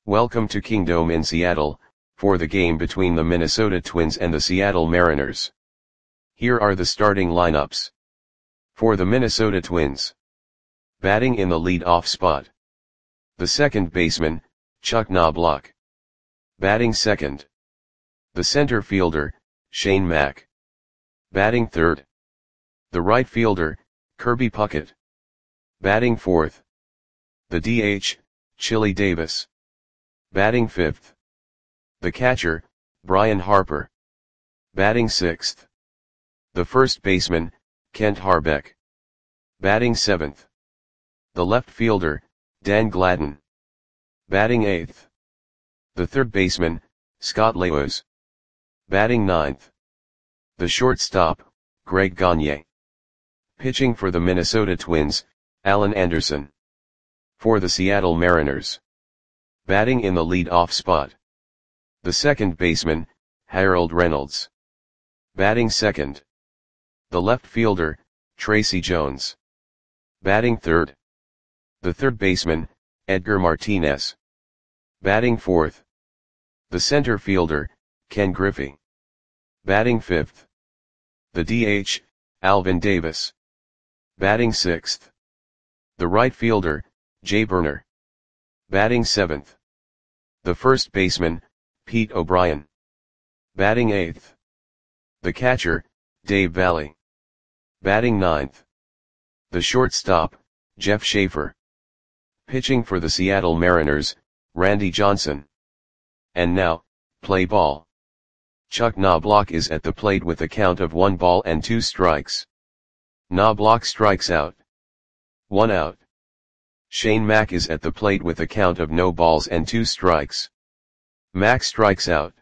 Welcome to Kingdome in Seattle, for the game between the Minnesota Twins and the Seattle Mariners. Here are the starting lineups. For the Minnesota Twins. Batting in the lead-off spot. The second baseman, Chuck Knobloch. Batting second. The center fielder, Shane Mack. Batting third. The right fielder, Kirby Puckett. Batting fourth. The DH, Chili Davis. Batting fifth. The catcher, Brian Harper. Batting sixth. The first baseman, Kent Hrbek. Batting seventh. The left fielder, Dan Gladden. Batting eighth. The third baseman, Scott Lewis. Batting ninth. The shortstop, Greg Gagne. Pitching for the Minnesota Twins, Alan Anderson. For the Seattle Mariners. Batting in the lead-off spot. The second baseman, Harold Reynolds. Batting second. The left fielder, Tracy Jones. Batting third. The third baseman, Edgar Martinez. Batting fourth. The center fielder, Ken Griffey. Batting fifth. The DH, Alvin Davis. Batting sixth. The right fielder, Jay Burner. Batting seventh. The first baseman, Pete O'Brien. Batting eighth. The catcher, Dave Valle. Batting ninth. The shortstop, Jeff Schaefer. Pitching for the Seattle Mariners, Randy Johnson. And now, play ball. Chuck Knobloch is at the plate with a count of 1 ball and 2 strikes. Knobloch strikes out. 1 out. Shane Mack is at the plate with a count of no balls and 2 strikes. Mack strikes out.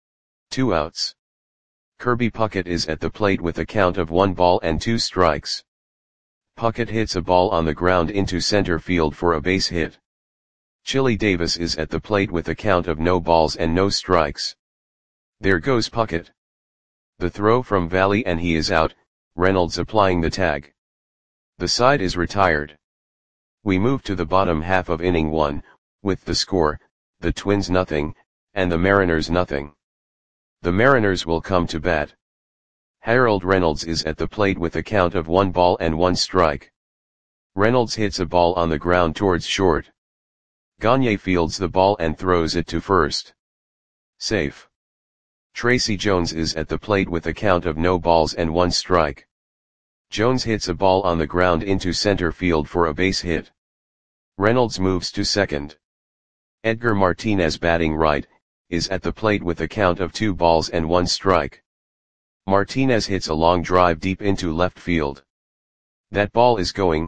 2 outs. Kirby Puckett is at the plate with a count of 1 ball and 2 strikes. Puckett hits a ball on the ground into center field for a base hit. Chili Davis is at the plate with a count of no balls and no strikes. There goes Puckett. The throw from Valle and he is out, Reynolds applying the tag. The side is retired. We move to the bottom half of inning 1, with the score, the Twins nothing, and the Mariners nothing. The Mariners will come to bat. Harold Reynolds is at the plate with a count of 1 ball and 1 strike. Reynolds hits a ball on the ground towards short. Gagne fields the ball and throws it to first. Safe. Tracy Jones is at the plate with a count of no balls and 1 strike. Jones hits a ball on the ground into center field for a base hit. Reynolds moves to second. Edgar Martinez, batting right, is at the plate with a count of 2 balls and 1 strike. Martinez hits a long drive deep into left field. That ball is gone.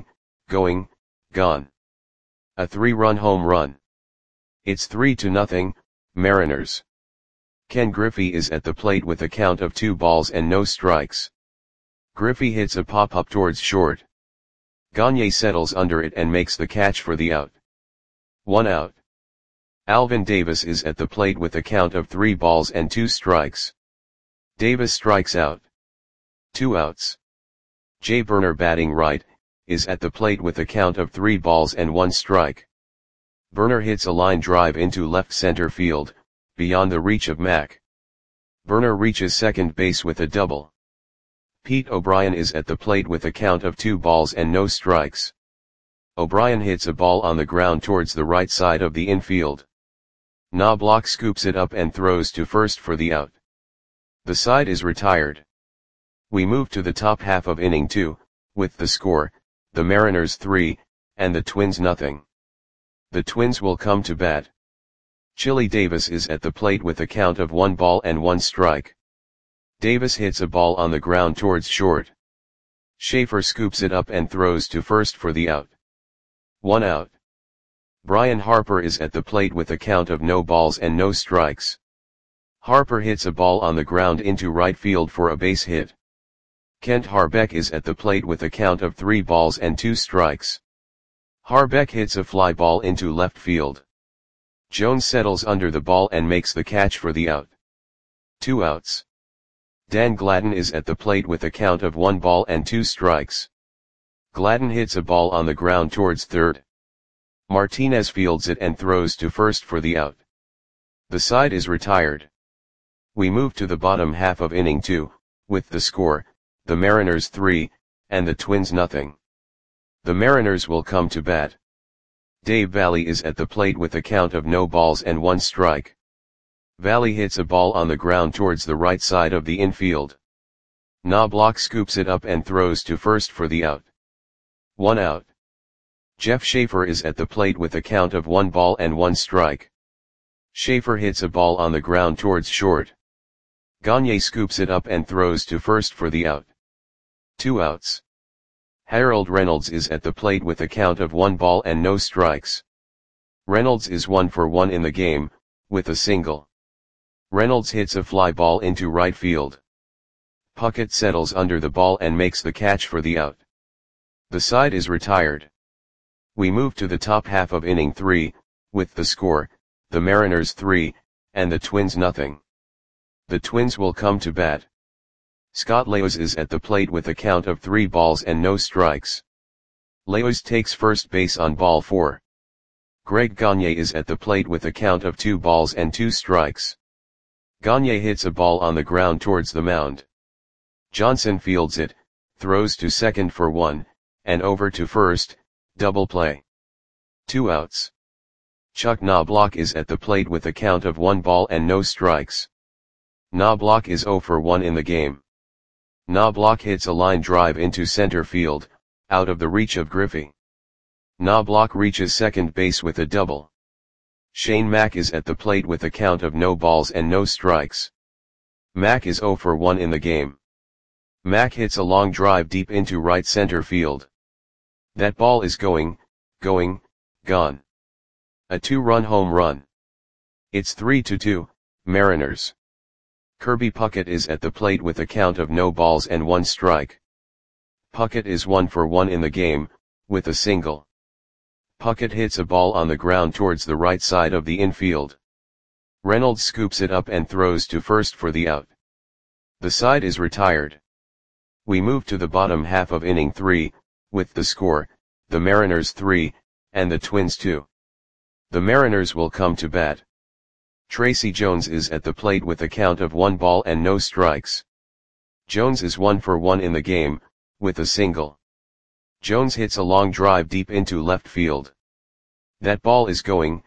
A 3-run home run. It's 3-0, Mariners. Ken Griffey is at the plate with a count of 2 balls and no strikes. Griffey hits a pop-up towards short. Gagne settles under it and makes the catch for the out. 1 out. Alvin Davis is at the plate with a count of 3 balls and 2 strikes. Davis strikes out. 2 outs. Jay Burner, batting right, is at the plate with a count of 3 balls and 1 strike. Burner hits a line drive into left center field, beyond the reach of Mack. Burner reaches second base with a double. Pete O'Brien is at the plate with a count of 2 balls and no strikes. O'Brien hits a ball on the ground towards the right side of the infield. Knobloch scoops it up and throws to first for the out. The side is retired. We move to the top half of inning 2, with the score, the Mariners 3, and the Twins nothing. The Twins will come to bat. Chili Davis is at the plate with a count of 1 ball and 1 strike. Davis hits a ball on the ground towards short. Schaefer scoops it up and throws to first for the out. 1 out. Brian Harper is at the plate with a count of no balls and no strikes. Harper hits a ball on the ground into right field for a base hit. Kent Hrbek is at the plate with a count of 3 balls and 2 strikes. Hrbek hits a fly ball into left field. Jones settles under the ball and makes the catch for the out. 2 outs. Dan Gladden is at the plate with a count of 1 ball and 2 strikes. Gladden hits a ball on the ground towards third. Martinez fields it and throws to first for the out. The side is retired. We move to the bottom half of inning 2, with the score, the Mariners 3, and the Twins nothing. The Mariners will come to bat. Dave Valle is at the plate with a count of no balls and 1 strike. Valle hits a ball on the ground towards the right side of the infield. Knobloch scoops it up and throws to first for the out. 1 out. Jeff Schaefer is at the plate with a count of 1 ball and 1 strike. Schaefer hits a ball on the ground towards short. Gagne scoops it up and throws to first for the out. 2 outs. Harold Reynolds is at the plate with a count of 1 ball and no strikes. Reynolds is 1 for 1 in the game, with a single. Reynolds hits a fly ball into right field. Puckett settles under the ball and makes the catch for the out. The side is retired. We move to the top half of inning 3, with the score, the Mariners 3, and the Twins nothing. The Twins will come to bat. Scott Leos is at the plate with a count of 3 balls and no strikes. Leos takes first base on ball 4. Greg Gagne is at the plate with a count of 2 balls and 2 strikes. Gagne hits a ball on the ground towards the mound. Johnson fields it, throws to second for 1, and over to first, double play. 2 outs. Chuck Knobloch is at the plate with a count of 1 ball and no strikes. Knobloch is 0 for 1 in the game. Knobloch hits a line drive into center field, out of the reach of Griffey. Knobloch reaches second base with a double. Shane Mack is at the plate with a count of no balls and no strikes. Mack is 0 for 1 in the game. Mack hits a long drive deep into right center field. That ball is gone. A 2-run home run. It's 3-2, Mariners. Kirby Puckett is at the plate with a count of no balls and 1 strike. Puckett is 1 for 1 in the game, with a single. Puckett hits a ball on the ground towards the right side of the infield. Reynolds scoops it up and throws to first for the out. The side is retired. We move to the bottom half of inning 3, with the score, the Mariners 3, and the Twins 2. The Mariners will come to bat. Tracy Jones is at the plate with a count of 1 ball and no strikes. Jones is 1 for 1 in the game, with a single. Jones hits a long drive deep into left field. That ball is gone.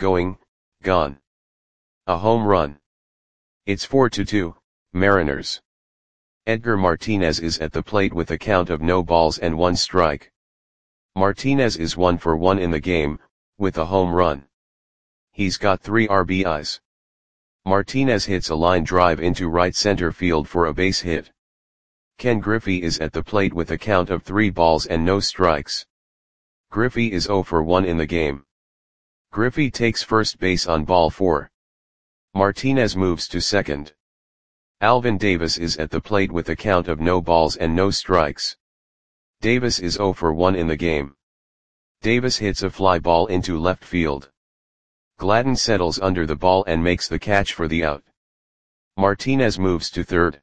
A home run. It's 4-2, Mariners. Edgar Martinez is at the plate with a count of no balls and 1 strike. Martinez is 1 for 1 in the game, with a home run. He's got 3 RBIs. Martinez hits a line drive into right center field for a base hit. Ken Griffey is at the plate with a count of 3 balls and no strikes. Griffey is 0 for 1 in the game. Griffey takes first base on ball 4. Martinez moves to second. Alvin Davis is at the plate with a count of no balls and no strikes. Davis is 0 for 1 in the game. Davis hits a fly ball into left field. Gladden settles under the ball and makes the catch for the out. Martinez moves to third.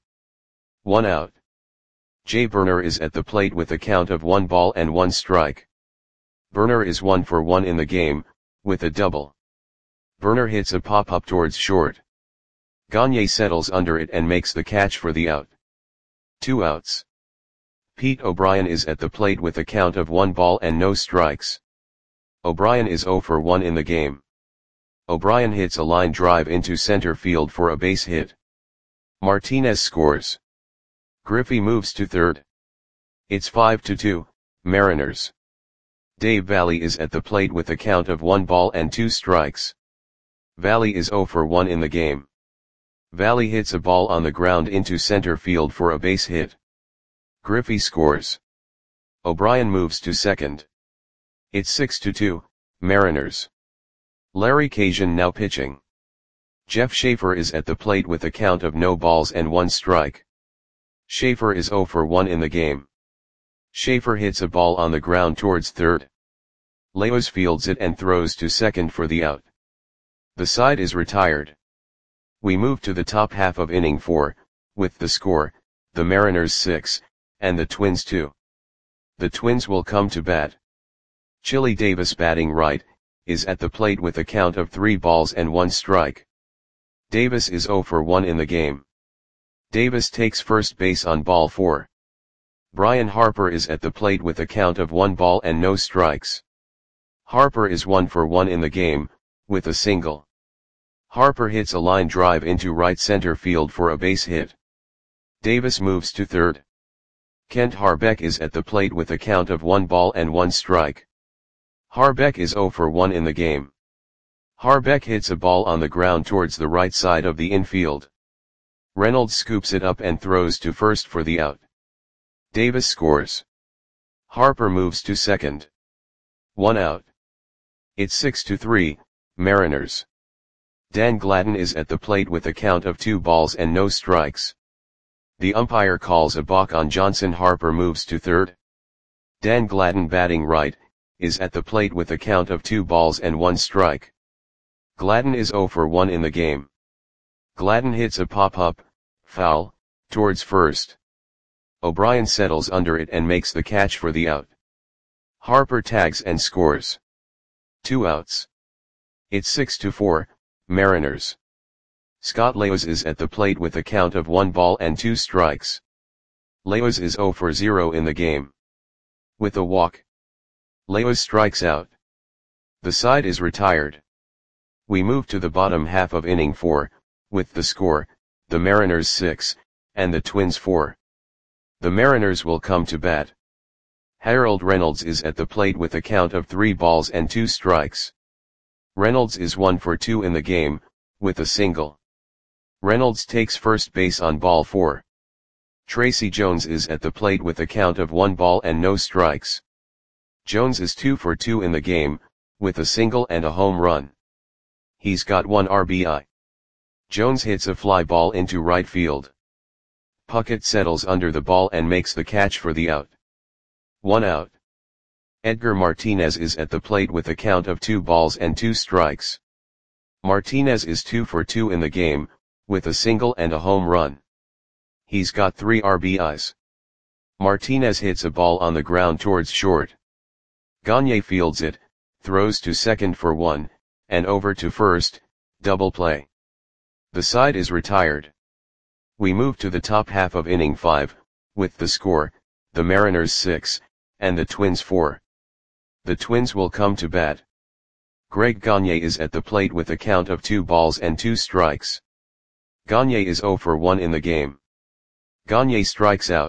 1 out. Jay Burner is at the plate with a count of 1 ball and 1 strike. Burner is 1 for 1 in the game, with a double. Burner hits a pop-up towards short. Gagne settles under it and makes the catch for the out. 2 outs. Pete O'Brien is at the plate with a count of 1 ball and no strikes. O'Brien is 0 for 1 in the game. O'Brien hits a line drive into center field for a base hit. Martinez scores. Griffey moves to third. It's 5-2, Mariners. Dave Valle is at the plate with a count of 1 ball and 2 strikes. Valle is 0 for 1 in the game. Valle hits a ball on the ground into center field for a base hit. Griffey scores. O'Brien moves to second. It's 6-2, Mariners. Larry Cajun now pitching. Jeff Schaefer is at the plate with a count of no balls and 1 strike. Schaefer is 0 for 1 in the game. Schaefer hits a ball on the ground towards third. Leos fields it and throws to second for the out. The side is retired. We move to the top half of inning 4, with the score, the Mariners 6, and the Twins 2. The Twins will come to bat. Chili Davis batting right, is at the plate with a count of 3 balls and 1 strike. Davis is 0 for 1 in the game. Davis takes first base on ball 4. Brian Harper is at the plate with a count of 1 ball and no strikes. Harper is 1 for 1 in the game, with a single. Harper hits a line drive into right center field for a base hit. Davis moves to third. Kent Harbeck is at the plate with a count of 1 ball and 1 strike. Harbeck is 0 for 1 in the game. Harbeck hits a ball on the ground towards the right side of the infield. Reynolds scoops it up and throws to first for the out. Davis scores. Harper moves to second. 1 out. It's 6-3, Mariners. Dan Gladden is at the plate with a count of 2 balls and no strikes. The umpire calls a balk on Johnson. Harper moves to third. Dan Gladden batting right, is at the plate with a count of 2 balls and 1 strike. Gladden is 0 for 1 in the game. Gladden hits a pop-up, foul, towards first. O'Brien settles under it and makes the catch for the out. Harper tags and scores. 2 outs. It's 6-4, Mariners. Scott Leos is at the plate with a count of 1 ball and 2 strikes. Leos is 0 for 0 in the game. With a walk, Leos strikes out. The side is retired. We move to the bottom half of inning 4, with the score, the Mariners 6, and the Twins 4. The Mariners will come to bat. Harold Reynolds is at the plate with a count of 3 balls and 2 strikes. Reynolds is 1 for 2 in the game, with a single. Reynolds takes first base on ball 4. Tracy Jones is at the plate with a count of 1 ball and no strikes. Jones is 2 for 2 in the game, with a single and a home run. He's got 1 RBI. Jones hits a fly ball into right field. Puckett settles under the ball and makes the catch for the out. 1 out. Edgar Martinez is at the plate with a count of 2 balls and 2 strikes. Martinez is 2 for 2 in the game, with a single and a home run. He's got 3 RBIs. Martinez hits a ball on the ground towards short. Gagne fields it, throws to second for 1, and over to first, double play. The side is retired. We move to the top half of inning 5, with the score, the Mariners 6, and the Twins 4. The Twins will come to bat. Greg Gagne is at the plate with a count of 2 balls and 2 strikes. Gagne is 0 for 1 in the game. Gagne strikes out.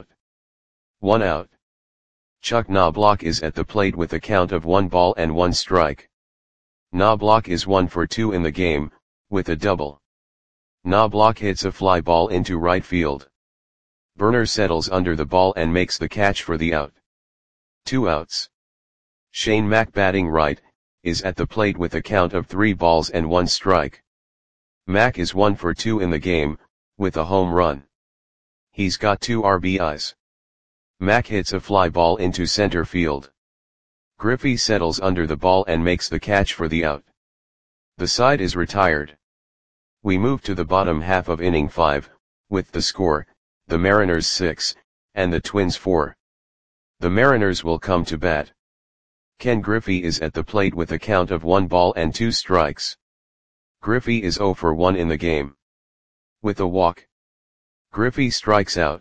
1 out. Chuck Knobloch is at the plate with a count of 1 ball and 1 strike. Knobloch is 1 for 2 in the game, with a double. Knobloch hits a fly ball into right field. Burner settles under the ball and makes the catch for the out. 2 outs. Shane Mack batting right, is at the plate with a count of 3 balls and 1 strike. Mack is 1 for 2 in the game, with a home run. He's got 2 RBIs. Mack hits a fly ball into center field. Griffey settles under the ball and makes the catch for the out. The side is retired. We move to the bottom half of inning 5, with the score, the Mariners 6, and the Twins 4. The Mariners will come to bat. Ken Griffey is at the plate with a count of 1 ball and 2 strikes. Griffey is 0 for 1 in the game. With a walk, Griffey strikes out.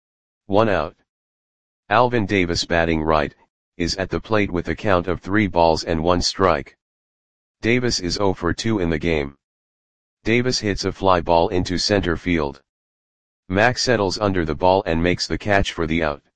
1 out. Alvin Davis batting right, is at the plate with a count of 3 balls and 1 strike. Davis is 0 for 2 in the game. Davis hits a fly ball into center field. Mack settles under the ball and makes the catch for the out.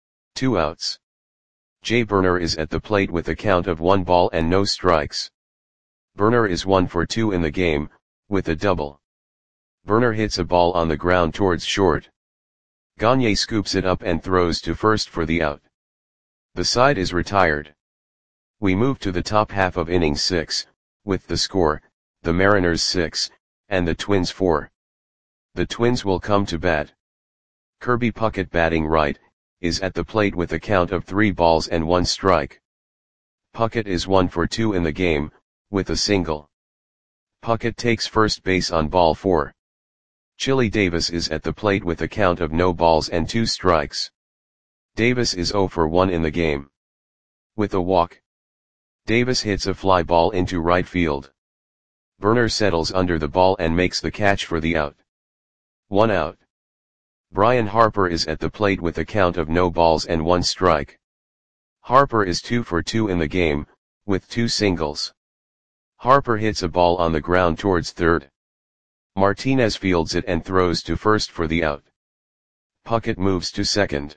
2 outs. Jay Burner is at the plate with a count of 1 ball and no strikes. Burner is 1 for 2 in the game, with a double. Burner hits a ball on the ground towards short. Gagne scoops it up and throws to first for the out. The side is retired. We move to the top half of inning 6, with the score, the Mariners 6, and the Twins 4. The Twins will come to bat. Kirby Puckett batting right, is at the plate with a count of 3 balls and 1 strike. Puckett is 1 for 2 in the game, with a single. Puckett takes first base on ball 4. Chili Davis is at the plate with a count of no balls and 2 strikes. Davis is 0 for 1 in the game. With a walk, Davis hits a fly ball into right field. Burner settles under the ball and makes the catch for the out. 1 out. Brian Harper is at the plate with a count of no balls and 1 strike. Harper is 2 for 2 in the game, with 2 singles. Harper hits a ball on the ground towards third. Martinez fields it and throws to first for the out. Puckett moves to second.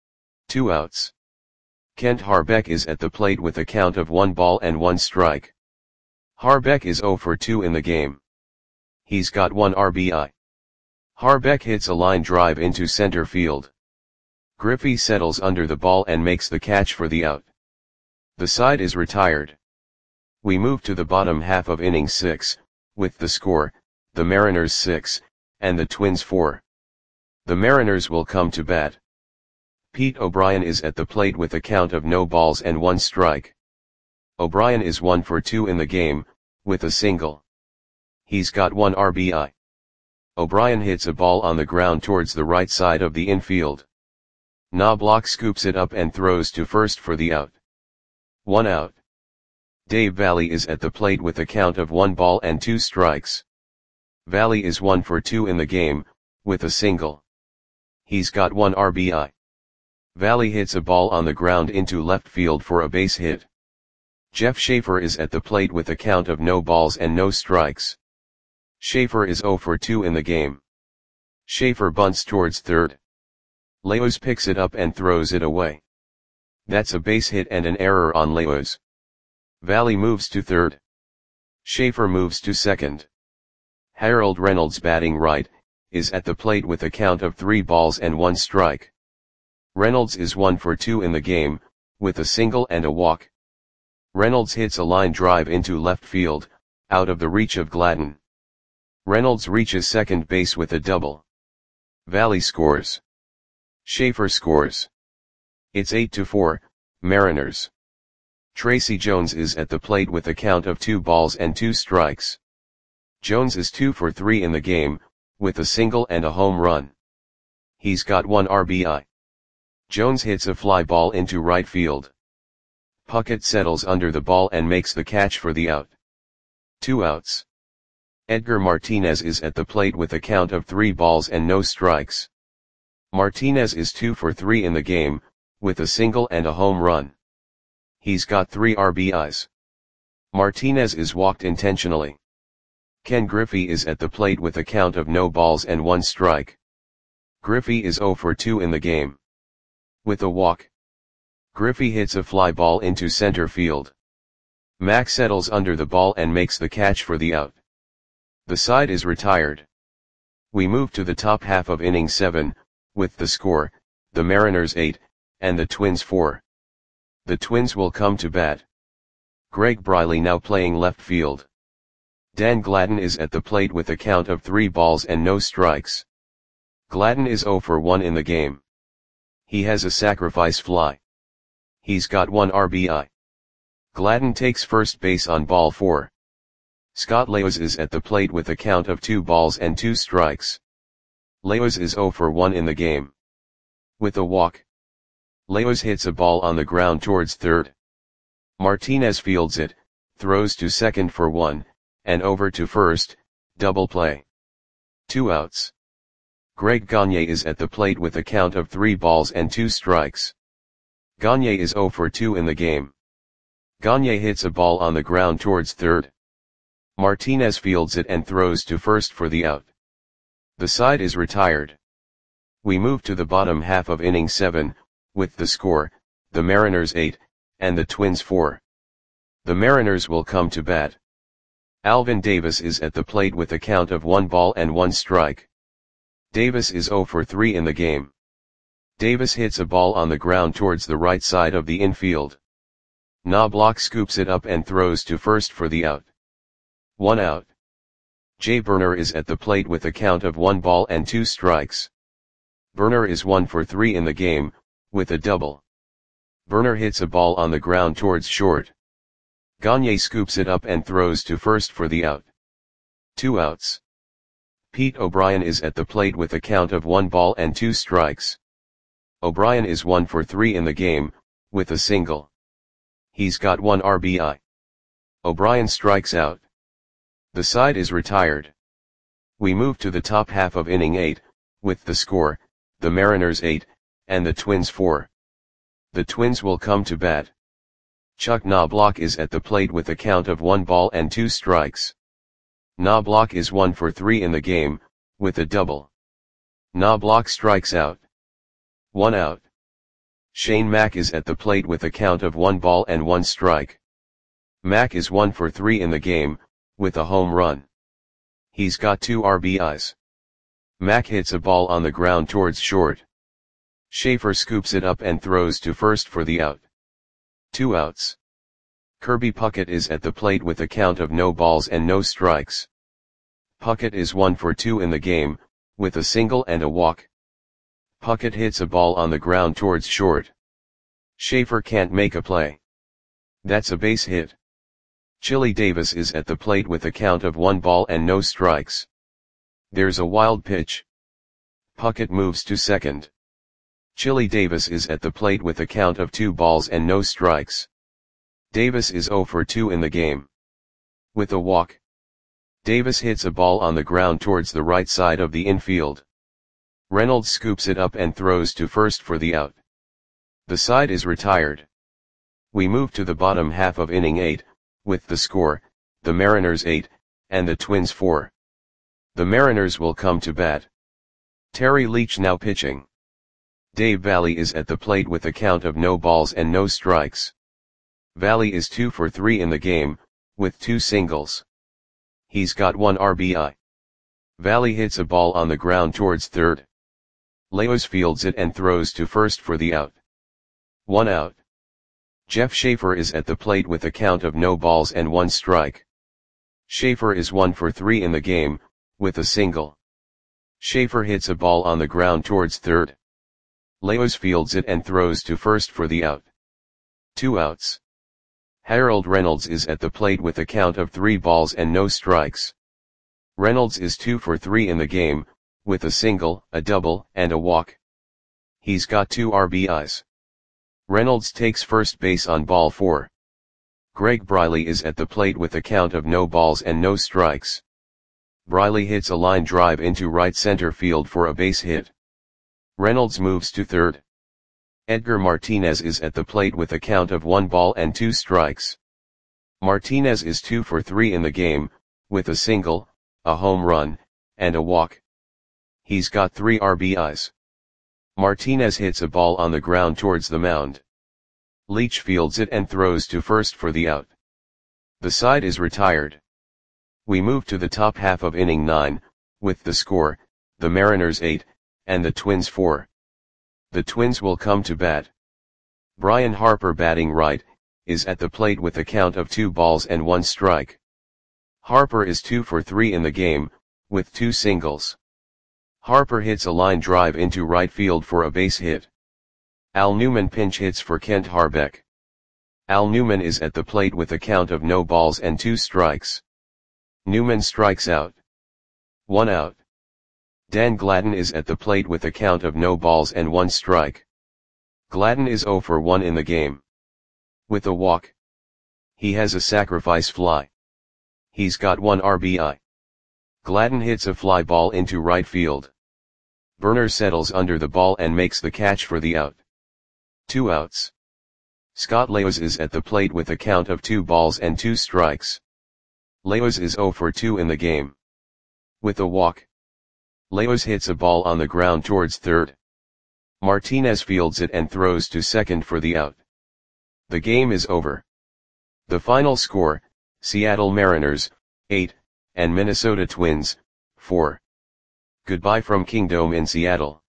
2 outs. Kent Harbeck is at the plate with a count of 1 ball and 1 strike. Harbeck is 0 for 2 in the game. He's got 1 RBI. Harbeck hits a line drive into center field. Griffey settles under the ball and makes the catch for the out. The side is retired. We move to the bottom half of inning 6, with the score, the Mariners 6, and the Twins 4. The Mariners will come to bat. Pete O'Brien is at the plate with a count of no balls and 1 strike. O'Brien is 1 for 2 in the game, with a single. He's got 1 RBI. O'Brien hits a ball on the ground towards the right side of the infield. Knobloch scoops it up and throws to first for the out. 1 out. Dave Valle is at the plate with a count of 1 ball and 2 strikes. Valle is 1 for 2 in the game, with a single. He's got 1 RBI. Valle hits a ball on the ground into left field for a base hit. Jeff Schaefer is at the plate with a count of no balls and no strikes. Schaefer is 0 for 2 in the game. Schaefer bunts towards third. Leos picks it up and throws it away. That's a base hit and an error on Leos. Valle moves to third. Schaefer moves to second. Harold Reynolds, batting right, is at the plate with a count of 3 balls and 1 strike. Reynolds is 1 for 2 in the game, with a single and a walk. Reynolds hits a line drive into left field, out of the reach of Gladden. Reynolds reaches second base with a double. Valle scores. Schaefer scores. It's 8-4, Mariners. Tracy Jones is at the plate with a count of 2 balls and 2 strikes. Jones is 2 for 3 in the game, with a single and a home run. He's got 1 RBI. Jones hits a fly ball into right field. Puckett settles under the ball and makes the catch for the out. 2 outs. Edgar Martinez is at the plate with a count of 3 balls and no strikes. Martinez is 2 for 3 in the game, with a single and a home run. He's got 3 RBIs. Martinez is walked intentionally. Ken Griffey is at the plate with a count of no balls and 1 strike. Griffey is 0 for 2 in the game. With a walk. Griffey hits a fly ball into center field. Mack settles under the ball and makes the catch for the out. The side is retired. We move to the top half of inning 7, with the score, the Mariners 8, and the Twins 4. The Twins will come to bat. Greg Briley now playing left field. Dan Gladden is at the plate with a count of 3 balls and no strikes. Gladden is 0 for 1 in the game. He has a sacrifice fly. He's got 1 RBI. Gladden takes first base on ball 4. Scott Leos is at the plate with a count of 2 balls and 2 strikes. Leos is 0 for 1 in the game. With a walk. Leos hits a ball on the ground towards third. Martinez fields it, throws to second for 1, and over to first, double play. 2 outs. Greg Gagne is at the plate with a count of 3 balls and 2 strikes. Gagne is 0 for 2 in the game. Gagne hits a ball on the ground towards third. Martinez fields it and throws to first for the out. The side is retired. We move to the bottom half of inning 7, with the score, the Mariners 8, and the Twins 4. The Mariners will come to bat. Alvin Davis is at the plate with a count of 1 ball and 1 strike. Davis is 0 for 3 in the game. Davis hits a ball on the ground towards the right side of the infield. Knobloch scoops it up and throws to first for the out. 1 out. Jay Burner is at the plate with a count of 1 ball and 2 strikes. Burner is 1 for 3 in the game, with a double. Burner hits a ball on the ground towards short. Gagne scoops it up and throws to first for the out. 2 outs. Pete O'Brien is at the plate with a count of 1 ball and 2 strikes. O'Brien is 1 for 3 in the game, with a single. He's got 1 RBI. O'Brien strikes out. The side is retired. We move to the top half of inning 8, with the score, the Mariners 8, and the Twins 4. The Twins will come to bat. Chuck Knobloch is at the plate with a count of 1 ball and 2 strikes. Knobloch is 1 for 3 in the game, with a double. Knobloch strikes out. 1 out. Shane Mack is at the plate with a count of 1 ball and 1 strike. Mack is 1 for 3 in the game, with a home run. He's got 2 RBIs. Mack hits a ball on the ground towards short. Schaefer scoops it up and throws to first for the out. 2 outs. Kirby Puckett is at the plate with a count of no balls and no strikes. Puckett is 1 for 2 in the game, with a single and a walk. Puckett hits a ball on the ground towards short. Schaefer can't make a play. That's a base hit. Chili Davis is at the plate with a count of 1 ball and no strikes. There's a wild pitch. Puckett moves to second. Chili Davis is at the plate with a count of 2 balls and no strikes. Davis is 0 for 2 in the game. With a walk. Davis hits a ball on the ground towards the right side of the infield. Reynolds scoops it up and throws to first for the out. The side is retired. We move to the bottom half of inning 8, with the score, the Mariners 8, and the Twins 4. The Mariners will come to bat. Terry Leach now pitching. Dave Valle is at the plate with a count of no balls and no strikes. Valle is 2 for 3 in the game, with 2 singles. He's got 1 RBI. Valle hits a ball on the ground towards third. Leos fields it and throws to first for the out. 1 out. Jeff Schaefer is at the plate with a count of no balls and 1 strike. Schaefer is 1 for 3 in the game, with a single. Schaefer hits a ball on the ground towards third. Leos fields it and throws to first for the out. 2 outs. Harold Reynolds is at the plate with a count of 3 balls and no strikes. Reynolds is 2 for 3 in the game, with a single, a double, and a walk. He's got 2 RBIs. Reynolds takes first base on ball 4. Greg Briley is at the plate with a count of no balls and no strikes. Briley hits a line drive into right center field for a base hit. Reynolds moves to third. Edgar Martinez is at the plate with a count of 1 ball and 2 strikes. Martinez is 2 for 3 in the game, with a single, a home run, and a walk. He's got 3 RBIs. Martinez hits a ball on the ground towards the mound. Leach fields it and throws to first for the out. The side is retired. We move to the top half of inning 9, with the score, the Mariners 8, and the Twins 4. The Twins will come to bat. Brian Harper, batting right, is at the plate with a count of 2 balls and 1 strike. Harper is 2 for 3 in the game, with 2 singles. Harper hits a line drive into right field for a base hit. Al Newman pinch hits for Kent Harbeck. Al Newman is at the plate with a count of no balls and 2 strikes. Newman strikes out. 1 out. Dan Gladden is at the plate with a count of no balls and 1 strike. Gladden is 0 for 1 in the game. With a walk. He has a sacrifice fly. He's got 1 RBI. Gladden hits a fly ball into right field. Burner settles under the ball and makes the catch for the out. 2 outs. Scott Leos is at the plate with a count of 2 balls and 2 strikes. Leos is 0 for 2 in the game. With a walk. Leos hits a ball on the ground towards third. Martinez fields it and throws to second for the out. The game is over. The final score, Seattle Mariners, 8, and Minnesota Twins, 4. Goodbye from Kingdome in Seattle.